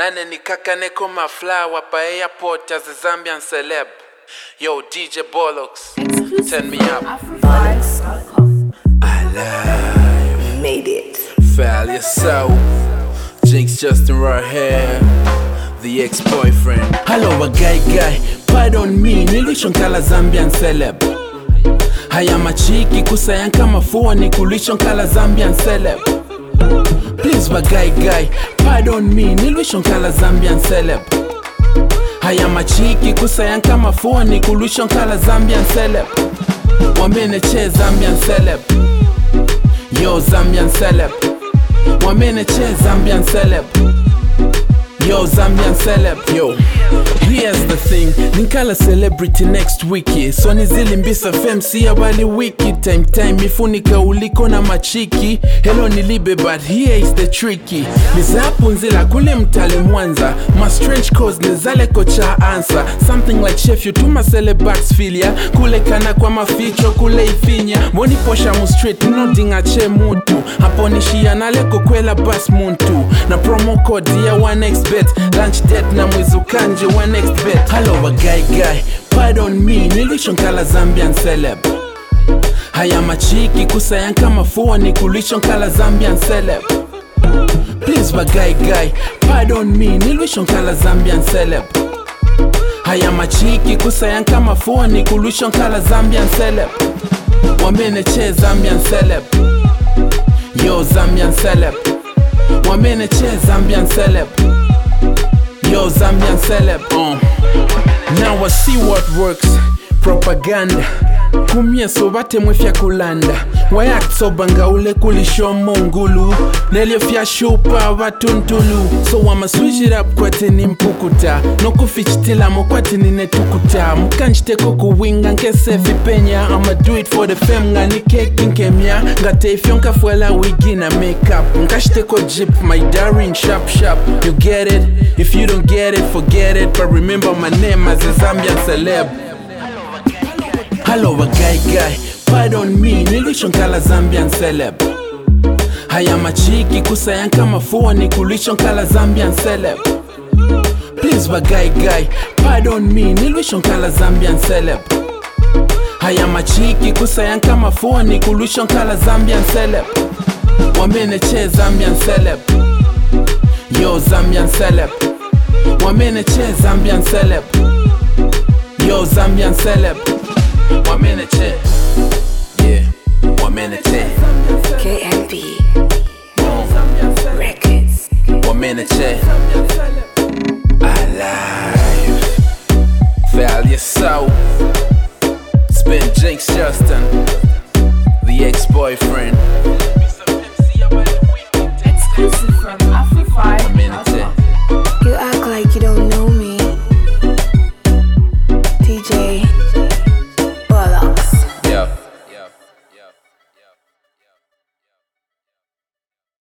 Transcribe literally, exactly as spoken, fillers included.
Nane nikaka neko maflower pa airport as a Zambian celeb. Yo, D J Bollocks, turn me up. Alive, made it. Fail yourself. Jinx Justin right here, the ex-boyfriend. Hello, a guy guy, pardon me, nilishonkala Zambian celeb. Haya machiki kusayanka mafua ni kulishonkala Zambian celeb. Please ba guy guy, pardon me, nilishonkala Zambian celeb. Haya machiki kusayanka mafua ni kulishonkala Zambian celeb. Wamene che Zambian celeb. Yo Zambian celeb. Wamene che Zambian celeb. Yo Zambian celeb. Yo, here's the thing, ninkala celebrity next wiki. So nizili mbisa fem siya wali wiki. Time time mifunika uliko na machiki. Hello nilibe but here is the tricky. Nizapu nzila kule mtale Mwanza. Ma strange cause nizale kocha answer. Something like chef you tuma celebax filia. Kule kana kwa maficho kule ifinya. Moni posha mu street nodinga che mutu. Hapo nishia naleko kwela bas muntu. Na promo code ya one x bet. Lunch date na mwizu kanje one x bet. Hello a guy guy, pardon me, nilishonkala Zambian celeb. Haya machiki kusayanka mafua ni kulishonkala Zambian celeb. Please ba guy guy, pardon me, nilishonkala Zambian celeb. Haya machiki kusayanka mafua ni kulishonkala Zambian celeb. Wamene che Zambian celeb. Yo Zambian celeb. Wamene che Zambian celeb. Yo Zambian celeb. uh. Now I see what works. Propaganda kumye sobate mwefya kulanda. Wayak sobanga ule kulishomo ngulu. Nelio fya shupa watuntulu. So wama switch it up kwate ni mpukuta. Noku fichitila mokwate ni netukuta. Mkanjiteko kuwinga nkese vipenya. I'ma do it for the fam nga ni keki nkemya. Ngate ifyonka fuela wigi na makeup. Nkashiteko jip my darling sharp sharp. You get it? If you don't get it, forget it. But remember my name as a Zambian celeb. Hello a guy guy, pardon me, nilishonkala Zambian celeb. Haya machiki kusayanka mafua ni kulishonkala Zambian celeb. Please ba guy guy, pardon me, nilishonkala Zambian celeb. Haya machiki kusayanka mafua ni kulishonkala Zambian celeb. Wamene che Zambian celeb. Yo Zambian celeb. Wamene che Zambian celeb. Yo Zambian celeb. One minute, yeah, one minute, K M B Records. One minute, alive. Fail yourself. Spin Jinx Justin, the ex-boyfriend. Exclusive from